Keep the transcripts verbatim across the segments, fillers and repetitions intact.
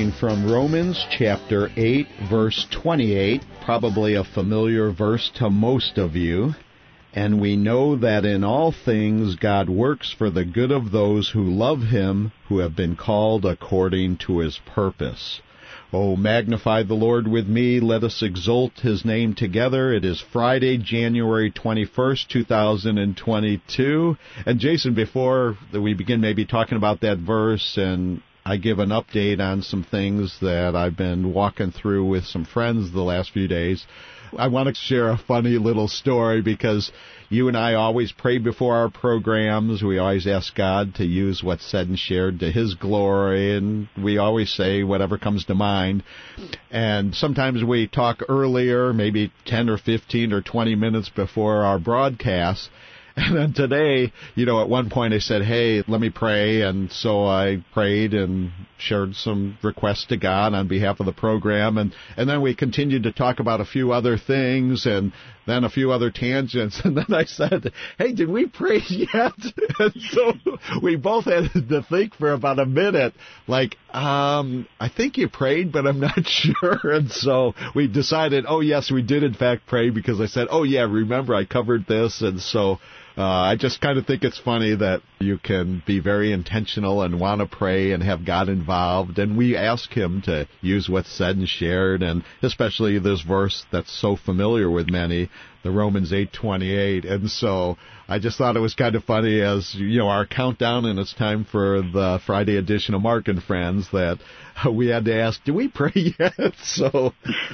reading from Romans chapter eight, verse twenty-eight, probably a familiar verse to most of you. And we know that in all things God works for the good of those who love Him, who have been called according to His purpose. Oh, magnify the Lord with me. Let us exalt His name together. It is Friday, January twenty-first, two thousand twenty-two. And Jason, before we begin maybe talking about that verse, and I give an update on some things that I've been walking through with some friends the last few days, I want to share a funny little story because you and I always pray before our programs. We always ask God to use what's said and shared to His glory, and we always say whatever comes to mind. And sometimes we talk earlier, maybe ten or fifteen or twenty minutes before our broadcast. And then today, you know, at one point I said, hey, let me pray. And so I prayed and shared some requests to God on behalf of the program. And, and then we continued to talk about a few other things and then a few other tangents. And then I said, hey, did we pray yet? And so we both had to think for about a minute, like, um, I think you prayed, but I'm not sure. And so we decided, oh, yes, we did in fact pray, because I said, oh, yeah, remember I covered this. And so Uh, I just kind of think it's funny that you can be very intentional and want to pray and have God involved. And we ask Him to use what's said and shared, and especially this verse that's so familiar with many, the Romans eight twenty-eight. And so I just thought it was kind of funny as, you know, our countdown, and it's time for the Friday edition of Mark and Friends, that we had to ask, do we pray yet? So,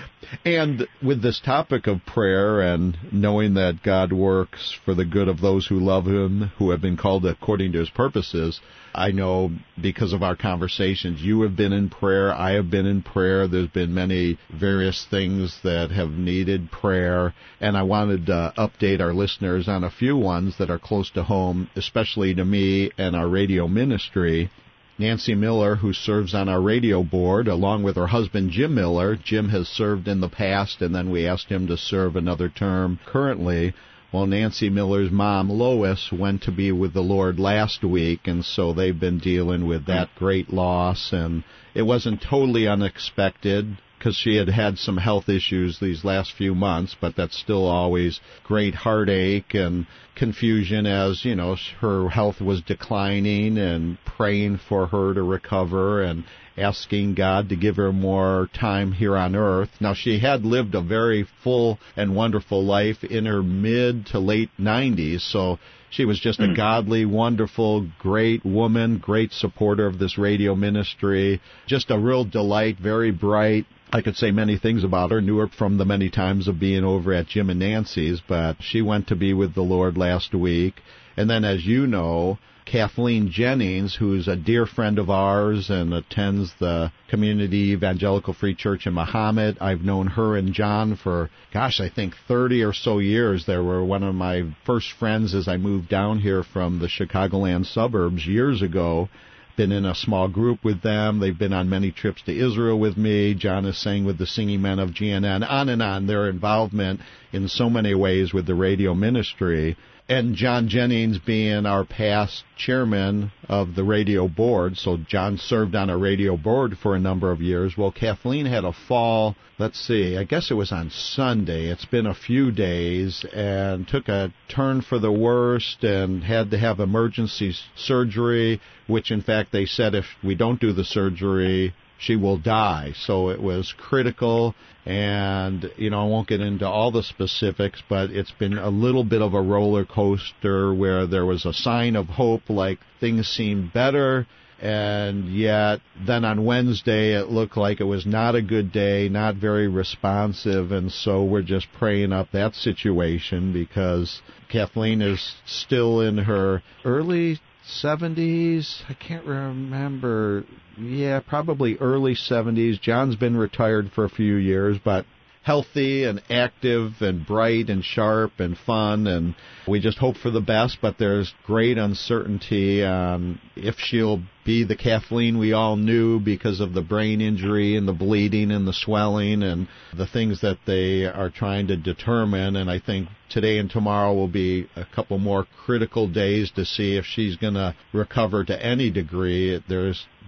and with this topic of prayer and knowing that God works for the good of those who love Him, who have been called according to His purposes, I know because of our conversations, you have been in prayer, I have been in prayer. There's been many various things that have needed prayer, and I wanted to update our listeners on a few ones that are close to home, especially to me and our radio ministry. Nancy Miller, who serves on our radio board, along with her husband, Jim Miller. Jim has served in the past, and then we asked him to serve another term currently. Well, Nancy Miller's mom, Lois, went to be with the Lord last week, and so they've been dealing with that great loss. And it wasn't totally unexpected, because she had had some health issues these last few months, but that's still always great heartache and confusion as, you know, her health was declining, and praying for her to recover and asking God to give her more time here on earth. Now, she had lived a very full and wonderful life in her mid to late nineties, so she was just a godly, wonderful, great woman, great supporter of this radio ministry, just a real delight, very bright. I could say many things about her, knew her from the many times of being over at Jim and Nancy's, but she went to be with the Lord last week. And then, as you know, Kathleen Jennings, who's a dear friend of ours and attends the Community Evangelical Free Church in Mahomet. I've known her and John for, gosh, I think thirty or so years. They were one of my first friends as I moved down here from the Chicagoland suburbs years ago. Been in a small group with them. They've been on many trips to Israel with me. John is sang with the Singing Men of G N N, on and on. Their involvement in so many ways with the radio ministry. And John Jennings being our past chairman of the radio board, so John served on a radio board for a number of years. Well, Kathleen had a fall, let's see, I guess it was on Sunday. It's been a few days, and took a turn for the worst and had to have emergency surgery, which in fact they said if we don't do the surgery, she will die. So it was critical, and, you know, I won't get into all the specifics, but it's been a little bit of a roller coaster where there was a sign of hope, like things seemed better, and yet then on Wednesday it looked like it was not a good day, not very responsive, and so we're just praying up that situation because Kathleen is still in her early seventies, I can't remember, yeah, probably early seventies. John's been retired for a few years, but healthy and active and bright and sharp and fun, and we just hope for the best, but there's great uncertainty on if she'll be the Kathleen we all knew because of the brain injury and the bleeding and the swelling and the things that they are trying to determine. And I think today and tomorrow will be a couple more critical days to see if she's going to recover to any degree. There's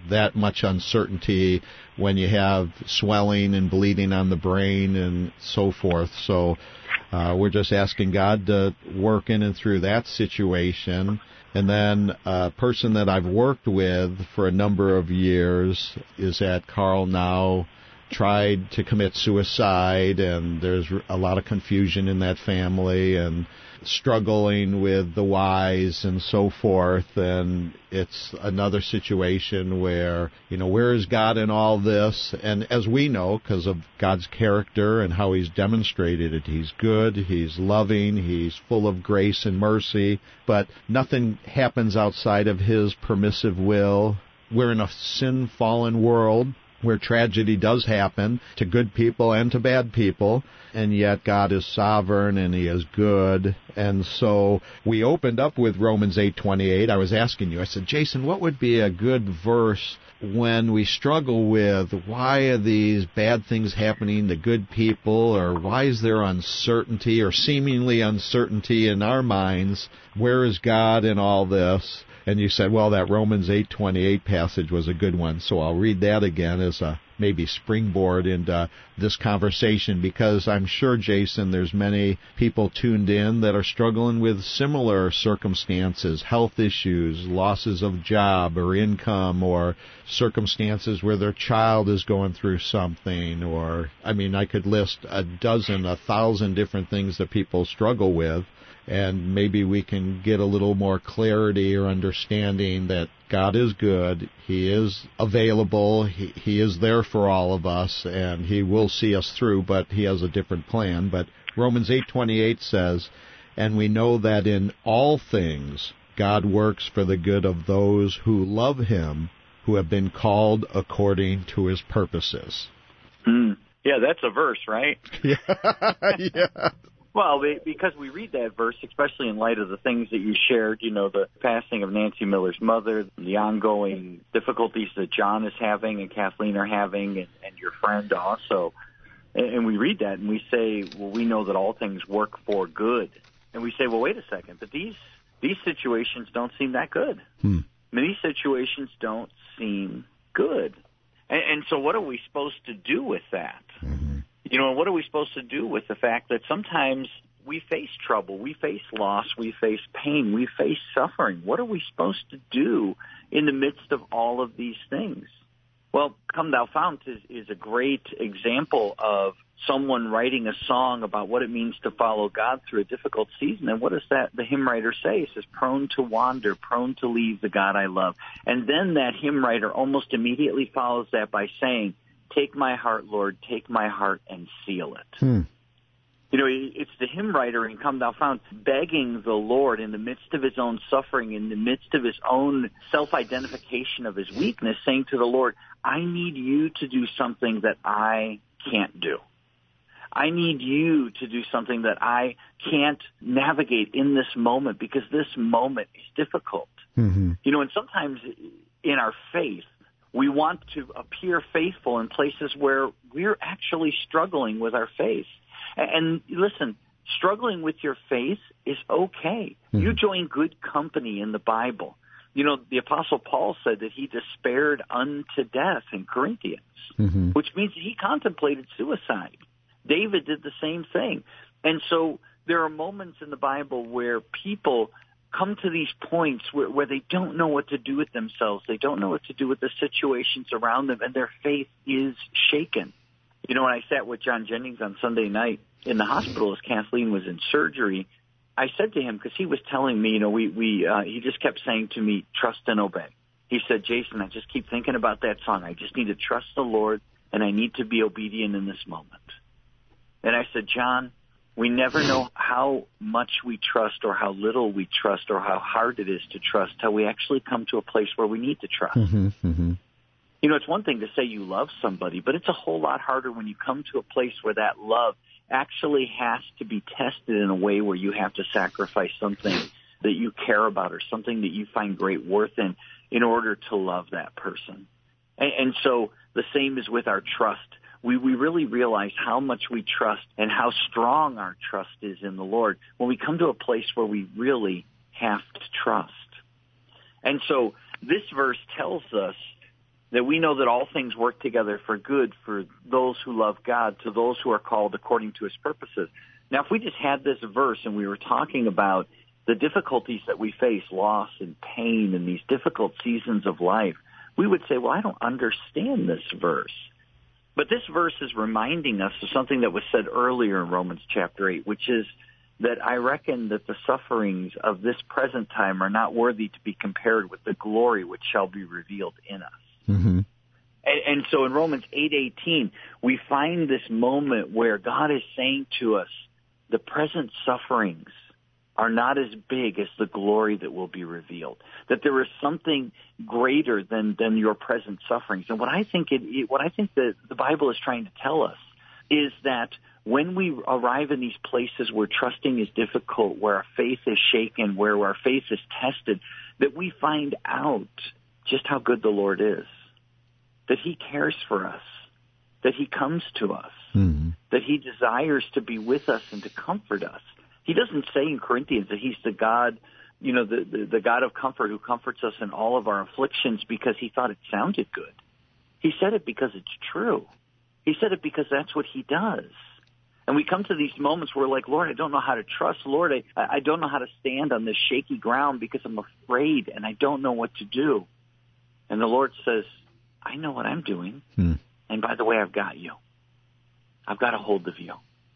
that much uncertainty when you have swelling and bleeding on the brain and so forth. So uh, we're just asking God to work in and through that situation. And then a person that I've worked with for a number of years is at Carl now, tried to commit suicide, and there's a lot of confusion in that family and struggling with the whys and so forth. And it's another situation where, you know, where is God in all this? And as we know, because of God's character and how He's demonstrated it, He's good, He's loving, He's full of grace and mercy, but nothing happens outside of His permissive will. We're in a sin-fallen world where tragedy does happen to good people and to bad people, and yet God is sovereign and He is good. And so we opened up with Romans eight twenty-eight. I was asking you, I said, Jason, what would be a good verse when we struggle with why are these bad things happening to good people, or why is there uncertainty or seemingly uncertainty in our minds? Where is God in all this? And you said, well, that Romans eight twenty-eight passage was a good one, so I'll read that again as a maybe springboard into this conversation, because I'm sure, Jason, there's many people tuned in that are struggling with similar circumstances, health issues, losses of job or income, or circumstances where their child is going through something, or, I mean, I could list a dozen, a thousand different things that people struggle with. And maybe we can get a little more clarity or understanding that God is good, He is available, He, he is there for all of us, and He will see us through, but He has a different plan. But Romans eight twenty-eight says, and we know that in all things God works for the good of those who love Him, who have been called according to His purposes. Mm. Yeah, that's a verse, right? yeah, yeah. Well, because we read that verse, especially in light of the things that you shared, you know, the passing of Nancy Miller's mother, the ongoing difficulties that John is having and Kathleen are having, and, and your friend also. And, and we read that and we say, well, we know that all things work for good. And we say, well, wait a second, but these these situations don't seem that good. Hmm. I mean, these situations don't seem good. And, and so what are we supposed to do with that? Mm-hmm. You know, what are we supposed to do with the fact that sometimes we face trouble, we face loss, we face pain, we face suffering? What are we supposed to do in the midst of all of these things? Well, Come Thou Fount is, is a great example of someone writing a song about what it means to follow God through a difficult season. And what does that the hymn writer say? It says, prone to wander, prone to leave the God I love. And then that hymn writer almost immediately follows that by saying, take my heart, Lord, take my heart and seal it. Hmm. You know, it's the hymn writer in Come Thou Fount begging the Lord in the midst of his own suffering, in the midst of his own self-identification of his weakness, saying to the Lord, I need you to do something that I can't do. I need you to do something that I can't navigate in this moment, because this moment is difficult. Mm-hmm. You know, and sometimes in our faith, we want to appear faithful in places where we're actually struggling with our faith. And listen, struggling with your faith is okay. Mm-hmm. You join good company in the Bible. You know, the Apostle Paul said that he despaired unto death in Corinthians, mm-hmm. which means he contemplated suicide. David did the same thing. And so there are moments in the Bible where people come to these points where, where they don't know what to do with themselves. They don't know what to do with the situations around them, and their faith is shaken. You know, when I sat with John Jennings on Sunday night in the hospital as Kathleen was in surgery, I said to him, because he was telling me, you know, we, we uh, he just kept saying to me, trust and obey. He said, Jason, I just keep thinking about that song. I just need to trust the Lord, and I need to be obedient in this moment. And I said, John, we never know how much we trust or how little we trust or how hard it is to trust till we actually come to a place where we need to trust. Mm-hmm, mm-hmm. You know, it's one thing to say you love somebody, but it's a whole lot harder when you come to a place where that love actually has to be tested in a way where you have to sacrifice something that you care about or something that you find great worth in in order to love that person. And, and so the same is with our trust. We, we really realize how much we trust and how strong our trust is in the Lord when we come to a place where we really have to trust. And so this verse tells us that we know that all things work together for good for those who love God, to those who are called according to his purposes. Now, if we just had this verse and we were talking about the difficulties that we face, loss and pain and these difficult seasons of life, we would say, well, I don't understand this verse. But this verse is reminding us of something that was said earlier in Romans chapter eight, which is that I reckon that the sufferings of this present time are not worthy to be compared with the glory which shall be revealed in us. Mm-hmm. And, and so in Romans eight eighteen, we find this moment where God is saying to us, the present sufferings are not as big as the glory that will be revealed. That there is something greater than, than your present sufferings. And what I think it, it what I think that the Bible is trying to tell us is that when we arrive in these places where trusting is difficult, where our faith is shaken, where our faith is tested, that we find out just how good the Lord is, that he cares for us, that he comes to us, mm-hmm. that he desires to be with us and to comfort us. He doesn't say in Corinthians that he's the God, you know, the, the, the God of comfort who comforts us in all of our afflictions because he thought it sounded good. He said it because it's true. He said it because that's what he does. And we come to these moments where we're like, Lord, I don't know how to trust. Lord, I, I don't know how to stand on this shaky ground because I'm afraid and I don't know what to do. And the Lord says, I know what I'm doing. Hmm. And by the way, I've got you. I've got a hold of you.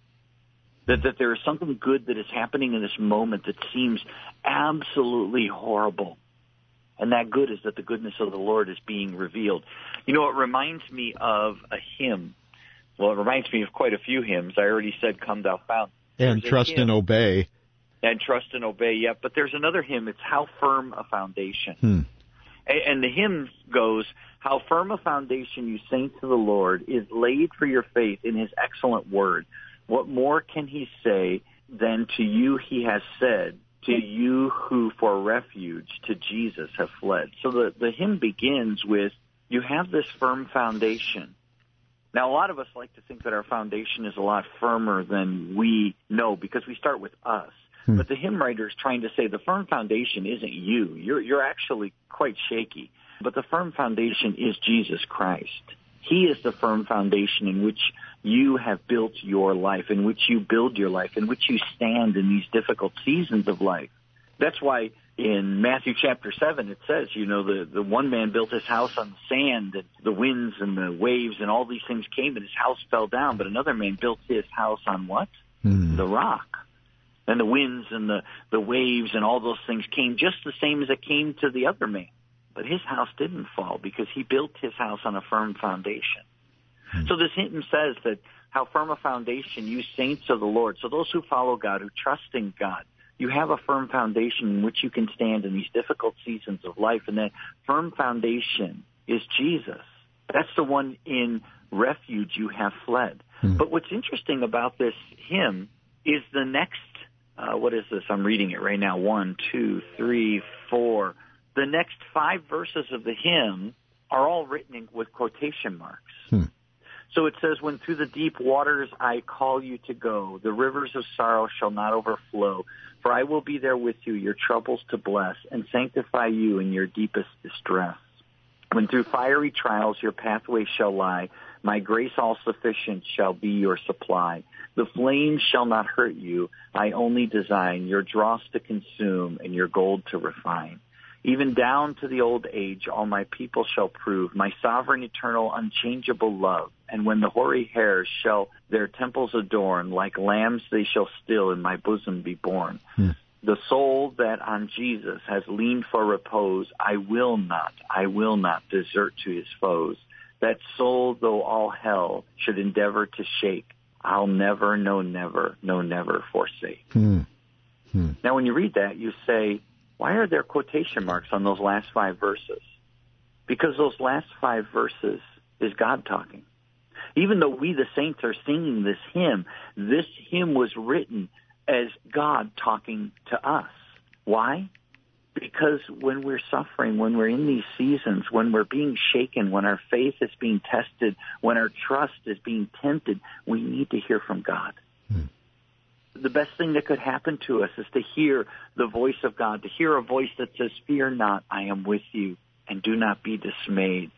That, that there is something good that is happening in this moment that seems absolutely horrible. And that good is that the goodness of the Lord is being revealed. You know, it reminds me of a hymn. Well, it reminds me of quite a few hymns. I already said, Come Thou Fount. And Trust and Obey. And Trust and Obey, yeah. But there's another hymn. It's How Firm a Foundation. Hmm. And the hymn goes, How firm a foundation, you saints of the Lord, is laid for your faith in his excellent word. What more can he say than to you he has said, to you who for refuge to Jesus have fled? So the, the hymn begins with, you have this firm foundation. Now, a lot of us like to think that our foundation is a lot firmer than we know because we start with us. Hmm. But the hymn writer is trying to say the firm foundation isn't you. You're, you're actually quite shaky. But the firm foundation is Jesus Christ. He is the firm foundation in which you have built your life, in which you build your life, in which you stand in these difficult seasons of life. That's why in Matthew chapter seven it says, you know, the, the one man built his house on the sand, and the winds and the waves and all these things came, and his house fell down. But another man built his house on what? Mm. The rock. And the winds and the, the waves and all those things came just the same as it came to the other man. But his house didn't fall because he built his house on a firm foundation. Hmm. So this hymn says that how firm a foundation, you saints of the Lord. So those who follow God, who trust in God, you have a firm foundation in which you can stand in these difficult seasons of life. And that firm foundation is Jesus. That's the one in refuge you have fled. Hmm. But what's interesting about this hymn is the next, uh, what is this? I'm reading it right now. One, two, three, four. The next five verses of the hymn are all written in, with quotation marks. Hmm. So it says, when through the deep waters I call you to go, the rivers of sorrow shall not overflow, for I will be there with you, your troubles to bless, and sanctify you in your deepest distress. When through fiery trials your pathway shall lie, my grace all sufficient shall be your supply. The flames shall not hurt you, I only design your dross to consume and your gold to refine. Even down to the old age, all my people shall prove my sovereign, eternal, unchangeable love. And when the hoary hairs shall their temples adorn, like lambs they shall still in my bosom be born. Hmm. The soul that on Jesus has leaned for repose, I will not, I will not desert to his foes. That soul, though all hell should endeavor to shake, I'll never, no, never, no, never forsake. Hmm. Hmm. Now, when you read that, you say, why are there quotation marks on those last five verses? Because those last five verses is God talking. Even though we, the saints, are singing this hymn, this hymn was written as God talking to us. Why? Because when we're suffering, when we're in these seasons, when we're being shaken, when our faith is being tested, when our trust is being tempted, we need to hear from God. Hmm. The best thing that could happen to us is to hear the voice of God, to hear a voice that says, fear not, I am with you, and do not be dismayed.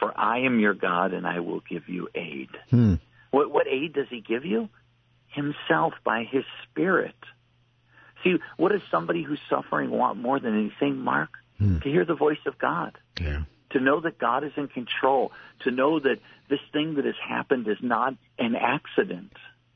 For I am your God, and I will give you aid. Hmm. What, what aid does he give you? Himself by his Spirit. See, what does somebody who's suffering want more than anything, Mark? Hmm. To hear the voice of God. Yeah. To know that God is in control. To know that this thing that has happened is not an accident.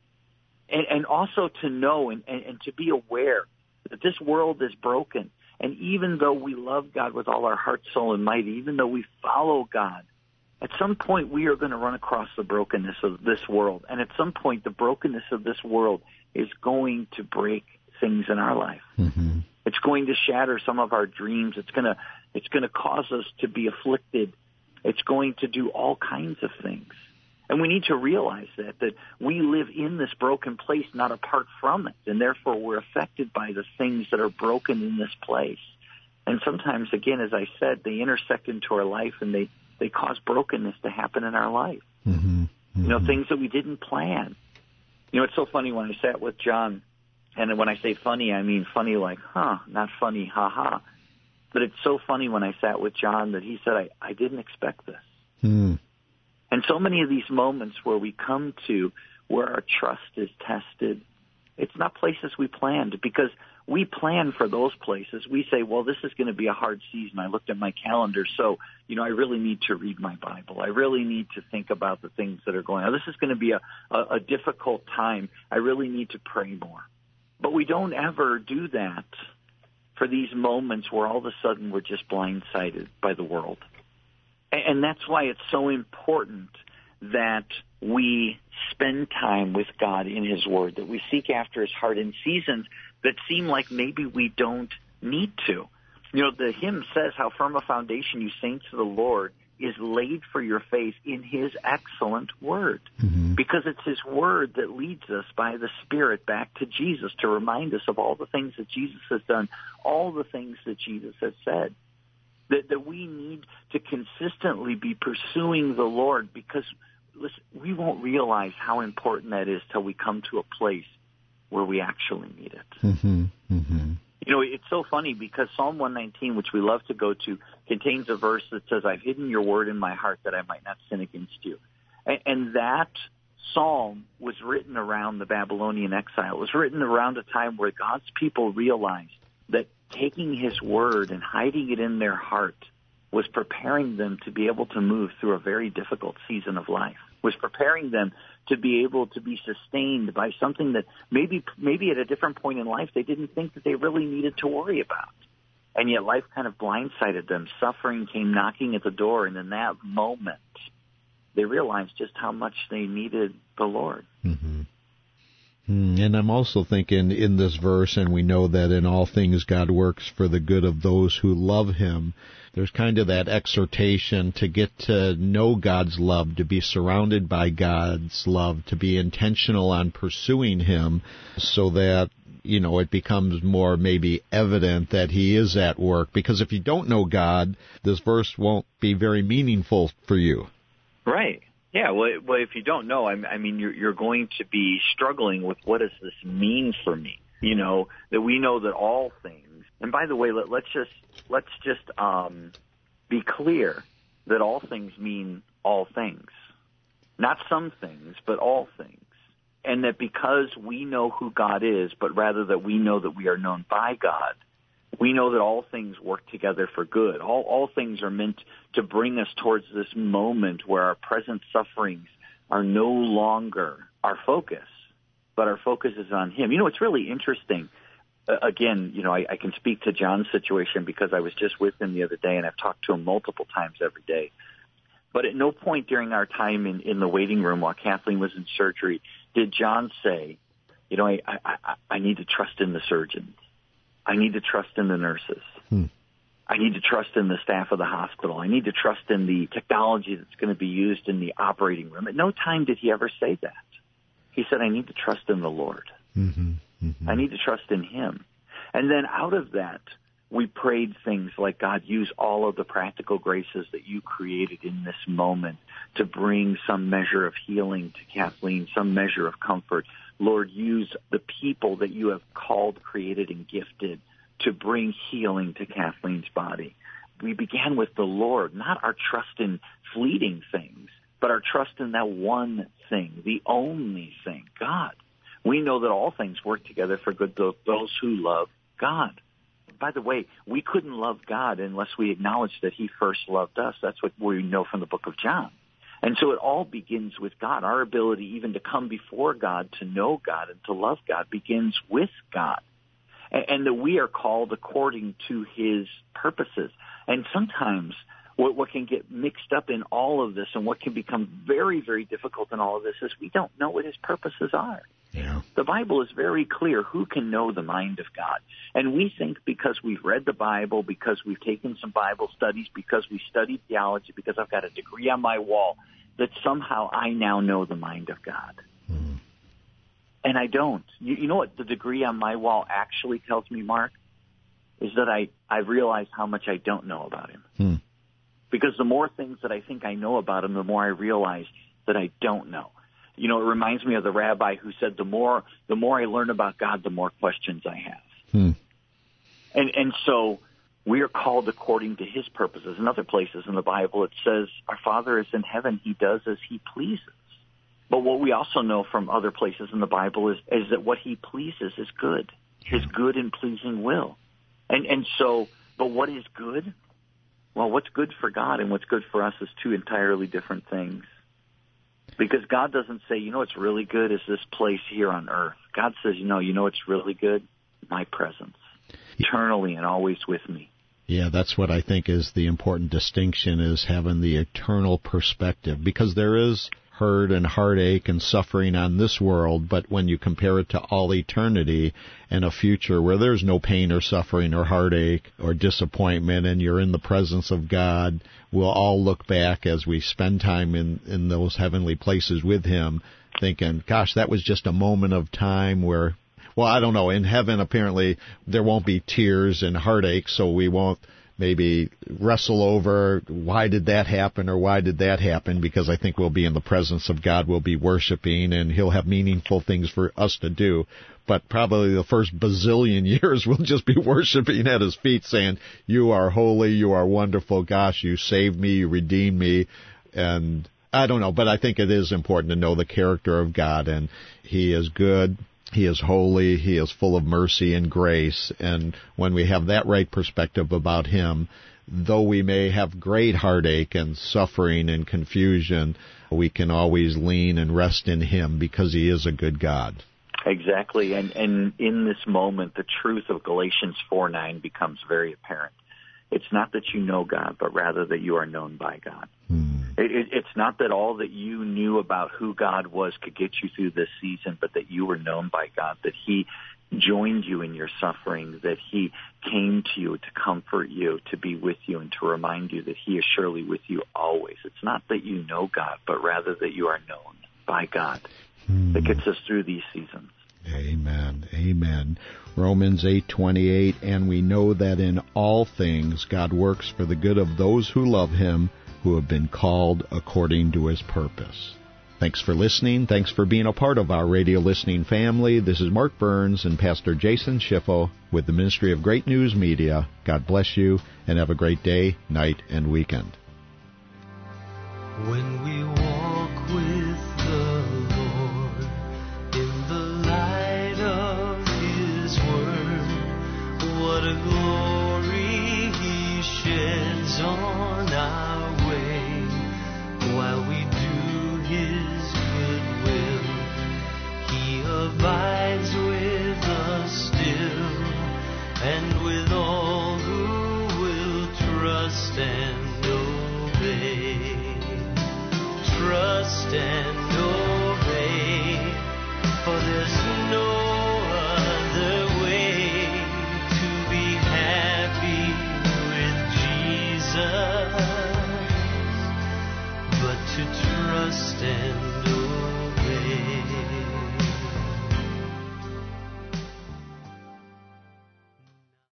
And, and also to know and, and, and to be aware that this world is broken. And even though we love God with all our heart, soul, and might, even though we follow God, at some point we are going to run across the brokenness of this world. And at some point the brokenness of this world is going to break things in our life. Mm-hmm. It's going to shatter some of our dreams. It's going to it's going to cause us to be afflicted. It's going to do all kinds of things. And we need to realize that, that we live in this broken place, not apart from it. And therefore we're affected by the things that are broken in this place. And sometimes, again, as I said, they intersect into our life and they, they cause brokenness to happen in our life. Mm-hmm. Mm-hmm. You know, things that we didn't plan. You know, it's so funny when I sat with John, and when I say funny, I mean funny like, huh, not funny, ha-ha. But it's so funny when I sat with John that he said, I, I didn't expect this. Mm. And so many of these moments where we come to where our trust is tested, it's not places we planned, because we plan for those places. We say, well, this is going to be a hard season. I looked at my calendar, so, you know, I really need to read my Bible. I really need to think about the things that are going on. This is going to be a, a, a difficult time. I really need to pray more. But we don't ever do that for these moments where all of a sudden we're just blindsided by the world. And that's why it's so important that we spend time with God in his word, that we seek after his heart in seasons that seem like maybe we don't need to. You know, the hymn says, how firm a foundation, you saints of the Lord, is laid for your faith in his excellent word. Mm-hmm. Because it's his word that leads us by the Spirit back to Jesus to remind us of all the things that Jesus has done, all the things that Jesus has said. That, that we need to consistently be pursuing the Lord, because listen, we won't realize how important that is till we come to a place where we actually need it. Mm-hmm. Mm-hmm. You know, it's so funny because Psalm one nineteen, which we love to go to, contains a verse that says, I've hidden your word in my heart that I might not sin against you. And, and that psalm was written around the Babylonian exile. It was written around a time where God's people realized that taking his word and hiding it in their heart was preparing them to be able to move through a very difficult season of life, was preparing them to be able to be sustained by something that maybe maybe at a different point in life they didn't think that they really needed to worry about. And yet life kind of blindsided them. Suffering came knocking at the door, and in that moment they realized just how much they needed the Lord. Mm-hmm. And I'm also thinking in this verse, and we know that in all things God works for the good of those who love him, there's kind of that exhortation to get to know God's love, to be surrounded by God's love, to be intentional on pursuing him so that, you know, it becomes more maybe evident that he is at work. Because if you don't know God, this verse won't be very meaningful for you. Right. Yeah, well, well, if you don't know, I, I mean, you're, you're going to be struggling with what does this mean for me? You know, that we know that all things, and by the way, let, let's just let's just um, be clear that all things mean all things, not some things, but all things, and that because we know who God is, but rather that we know that we are known by God, we know that all things work together for good. All, all things are meant to bring us towards this moment where our present sufferings are no longer our focus, but our focus is on him. You know, it's really interesting. Uh, again, you know, I, I can speak to John's situation because I was just with him the other day, and I've talked to him multiple times every day. But at no point during our time in, in the waiting room while Kathleen was in surgery did John say, you know, I, I, I, I need to trust in the surgeons. I need to trust in the nurses. Hmm. I need to trust in the staff of the hospital. I need to trust in the technology that's going to be used in the operating room. At no time did he ever say that. He said, I need to trust in the Lord. Mm-hmm. Mm-hmm. I need to trust in him. And then out of that, we prayed things like, God, use all of the practical graces that you created in this moment to bring some measure of healing to Kathleen, some measure of comfort. Lord, use the people that you have called, created, and gifted to bring healing to Kathleen's body. we began with the Lord, not our trust in fleeting things, but our trust in that one thing, the only thing, God. We know that all things work together for good to those who love God. By the way, we couldn't love God unless we acknowledged that he first loved us. That's what we know from the book of John. And so it all begins with God. Our ability even to come before God, to know God, and to love God begins with God. And that we are called according to his purposes. And sometimes what, what can get mixed up in all of this and what can become very, very difficult in all of this is we don't know what his purposes are. Yeah. The Bible is very clear who can know the mind of God. And we think because we've read the Bible, because we've taken some Bible studies, because we studied theology, because I've got a degree on my wall, that somehow I now know the mind of God. Mm-hmm. And I don't. You, you know what the degree on my wall actually tells me, Mark? Is that I, I realize how much I don't know about him. Hmm. Because the more things that I think I know about him, the more I realize that I don't know. You know, it reminds me of the rabbi who said, the more the more I learn about God, the more questions I have. Hmm. And and so we are called according to his purposes. In other places in the Bible, it says, our Father is in heaven. He does as he pleases. But what we also know from other places in the Bible is, is that what he pleases is good, his good and pleasing will. And and so, but what is good? Well, what's good for God and what's good for us is two entirely different things. Because God doesn't say, you know what's really good is this place here on earth. God says, you know, you know what's really good? My presence, eternally and always with me. Yeah, that's what I think is the important distinction, is having the eternal perspective. Because there is hurt and heartache and suffering on this world, but when you compare it to all eternity and a future where there's no pain or suffering or heartache or disappointment, and you're in the presence of God, we'll all look back as we spend time in, in those heavenly places with him thinking, gosh, that was just a moment of time where, well, I don't know, in heaven apparently there won't be tears and heartache, so we won't maybe wrestle over why did that happen or why did that happen, because I think we'll be in the presence of God, we'll be worshiping, and he'll have meaningful things for us to do. But probably the first bazillion years we'll just be worshiping at his feet saying, you are holy, you are wonderful, gosh, you saved me, you redeemed me. And I don't know, but I think it is important to know the character of God, and he is good. He is holy, he is full of mercy and grace, and when we have that right perspective about him, though we may have great heartache and suffering and confusion, we can always lean and rest in him because he is a good God. Exactly, and, and in this moment, the truth of Galatians four nine becomes very apparent. It's not that you know God, but rather that you are known by God. Hmm. It, it, it's not that all that you knew about who God was could get you through this season, but that you were known by God, that he joined you in your suffering, that he came to you to comfort you, to be with you, and to remind you that he is surely with you always. It's not that you know God, but rather that you are known by God. Hmm. That gets us through these seasons. Amen. Amen. Romans eight twenty-eight, and we know that in all things God works for the good of those who love him, who have been called according to his purpose. Thanks for listening. Thanks for being a part of our radio listening family. This is Mark Burns and Pastor Jason Schiffo with the Ministry of Great News Media. God bless you, and have a great day, night, and weekend. When we walk